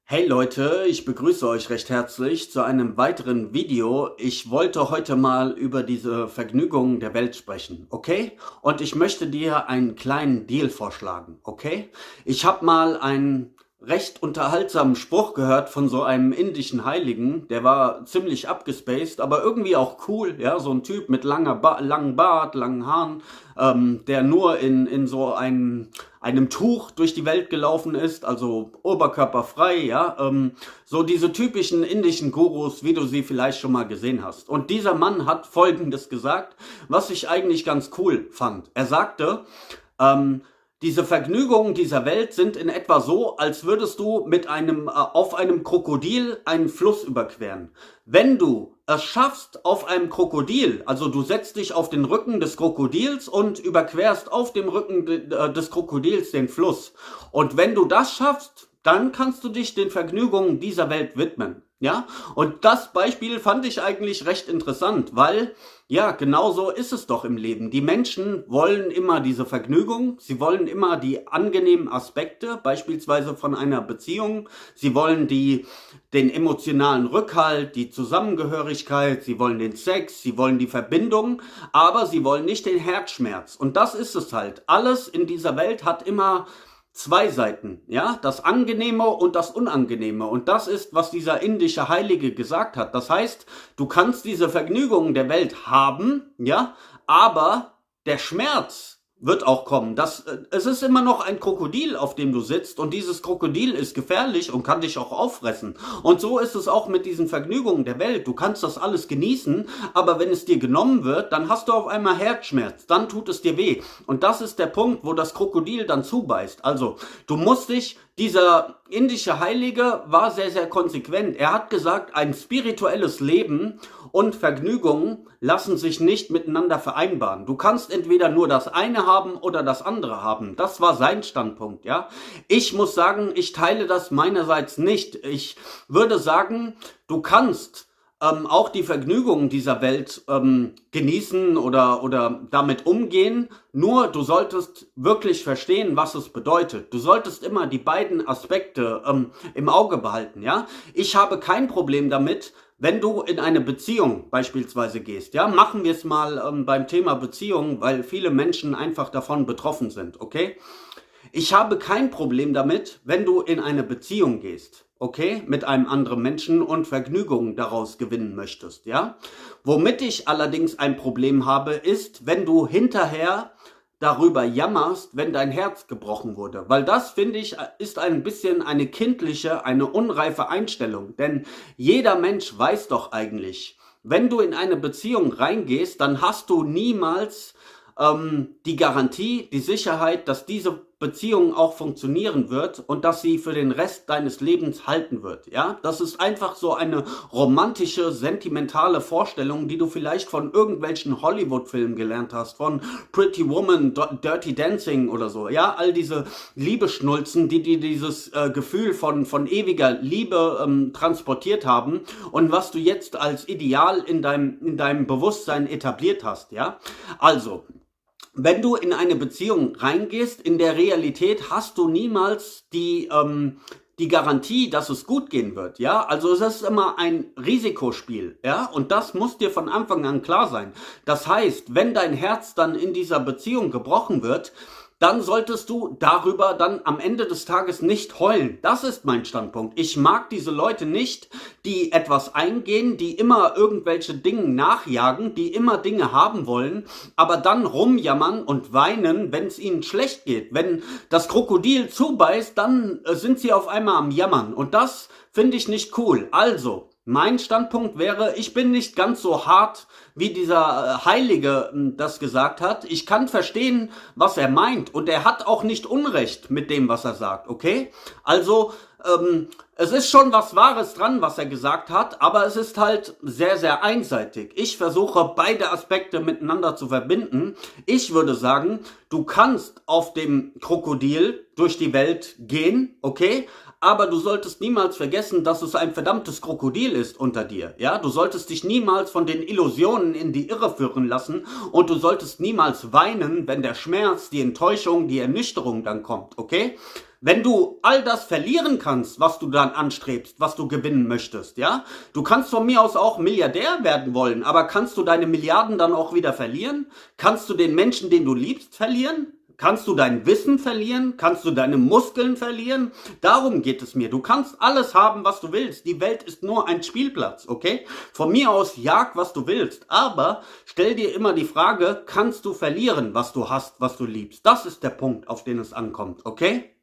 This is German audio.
Hey Leute, ich begrüße euch recht herzlich zu einem weiteren Video. Ich wollte heute mal über diese Vergnügungen der Welt sprechen, okay? Und ich möchte dir einen kleinen Deal vorschlagen, okay? Ich habe mal einen recht unterhaltsamen Spruch gehört von so einem indischen Heiligen, der war ziemlich abgespaced, aber irgendwie auch cool, ja, so ein Typ mit langem Bart, langen Haaren, der nur in so einem Tuch durch die Welt gelaufen ist, also oberkörperfrei, ja, so diese typischen indischen Gurus, wie du sie vielleicht schon mal gesehen hast. Und dieser Mann hat Folgendes gesagt, was ich eigentlich ganz cool fand. Er sagte, diese Vergnügungen dieser Welt sind in etwa so, als würdest du mit auf einem Krokodil einen Fluss überqueren. Wenn du es schaffst auf einem Krokodil, also du setzt dich auf den Rücken des Krokodils und überquerst auf dem Rücken des Krokodils den Fluss. Und wenn du das schaffst, dann kannst du dich den Vergnügungen dieser Welt widmen. Ja, und das Beispiel fand ich eigentlich recht interessant, weil, ja, genau so ist es doch im Leben. Die Menschen wollen immer diese Vergnügung, sie wollen immer die angenehmen Aspekte, beispielsweise von einer Beziehung, sie wollen den emotionalen Rückhalt, die Zusammengehörigkeit, sie wollen den Sex, sie wollen die Verbindung, aber sie wollen nicht den Herzschmerz. Und das ist es halt. Alles in dieser Welt hat immer zwei Seiten, ja, das Angenehme und das Unangenehme. Und das ist, was dieser indische Heilige gesagt hat. Das heißt, du kannst diese Vergnügungen der Welt haben, ja, aber der Schmerz wird auch kommen. Es ist immer noch ein Krokodil, auf dem du sitzt, und dieses Krokodil ist gefährlich und kann dich auch auffressen. Und so ist es auch mit diesen Vergnügungen der Welt. Du kannst das alles genießen, aber wenn es dir genommen wird, dann hast du auf einmal Herzschmerz, dann tut es dir weh. Und das ist der Punkt, wo das Krokodil dann zubeißt. Also, du musst dich, dieser indische Heilige war sehr, sehr konsequent. Er hat gesagt, ein spirituelles Leben und Vergnügungen lassen sich nicht miteinander vereinbaren. Du kannst entweder nur das eine haben oder das andere haben. Das war sein Standpunkt, ja. Ich muss sagen, ich teile das meinerseits nicht. Ich würde sagen, du kannst auch die Vergnügungen dieser Welt genießen oder damit umgehen. Nur du solltest wirklich verstehen, was es bedeutet. Du solltest immer die beiden Aspekte im Auge behalten, ja. Ich habe kein Problem damit, wenn du in eine Beziehung beispielsweise gehst, ja, machen wir es mal beim Thema Beziehung, weil viele Menschen einfach davon betroffen sind, okay? Ich habe kein Problem damit, wenn du in eine Beziehung gehst, okay, mit einem anderen Menschen und Vergnügungen daraus gewinnen möchtest, ja? Womit ich allerdings ein Problem habe, ist, wenn du hinterher darüber jammerst, wenn dein Herz gebrochen wurde. Weil das, finde ich, ist ein bisschen eine kindliche, eine unreife Einstellung. Denn jeder Mensch weiß doch eigentlich, wenn du in eine Beziehung reingehst, dann hast du niemals die Garantie, die Sicherheit, dass diese Beziehung auch funktionieren wird und dass sie für den Rest deines Lebens halten wird, ja? Das ist einfach so eine romantische, sentimentale Vorstellung, die du vielleicht von irgendwelchen Hollywood-Filmen gelernt hast, von Pretty Woman, Dirty Dancing oder so, ja? All diese Liebeschnulzen, die dir dieses Gefühl von ewiger Liebe transportiert haben und was du jetzt als Ideal in deinem Bewusstsein etabliert hast, ja? Also, wenn du in eine Beziehung reingehst, in der Realität hast du niemals die Garantie, dass es gut gehen wird, ja? Also es ist immer ein Risikospiel, ja? Und das muss dir von Anfang an klar sein. Das heißt, wenn dein Herz dann in dieser Beziehung gebrochen wird, dann solltest du darüber dann am Ende des Tages nicht heulen. Das ist mein Standpunkt. Ich mag diese Leute nicht, die etwas eingehen, die immer irgendwelche Dinge nachjagen, die immer Dinge haben wollen, aber dann rumjammern und weinen, wenn es ihnen schlecht geht. Wenn das Krokodil zubeißt, dann sind sie auf einmal am Jammern. Und das finde ich nicht cool. Also, mein Standpunkt wäre, ich bin nicht ganz so hart, wie dieser Heilige das gesagt hat. Ich kann verstehen, was er meint. Und er hat auch nicht Unrecht mit dem, was er sagt, okay? Also, es ist schon was Wahres dran, was er gesagt hat, aber es ist halt sehr, sehr einseitig. Ich versuche, beide Aspekte miteinander zu verbinden. Ich würde sagen, du kannst auf dem Krokodil durch die Welt gehen, okay? Aber du solltest niemals vergessen, dass es ein verdammtes Krokodil ist unter dir, ja? Du solltest dich niemals von den Illusionen in die Irre führen lassen und du solltest niemals weinen, wenn der Schmerz, die Enttäuschung, die Ernüchterung dann kommt, okay? Wenn du all das verlieren kannst, was du dann anstrebst, was du gewinnen möchtest, ja? Du kannst von mir aus auch Milliardär werden wollen, aber kannst du deine Milliarden dann auch wieder verlieren? Kannst du den Menschen, den du liebst, verlieren? Kannst du dein Wissen verlieren? Kannst du deine Muskeln verlieren? Darum geht es mir. Du kannst alles haben, was du willst. Die Welt ist nur ein Spielplatz, okay? Von mir aus jag, was du willst. Aber stell dir immer die Frage, kannst du verlieren, was du hast, was du liebst? Das ist der Punkt, auf den es ankommt, okay?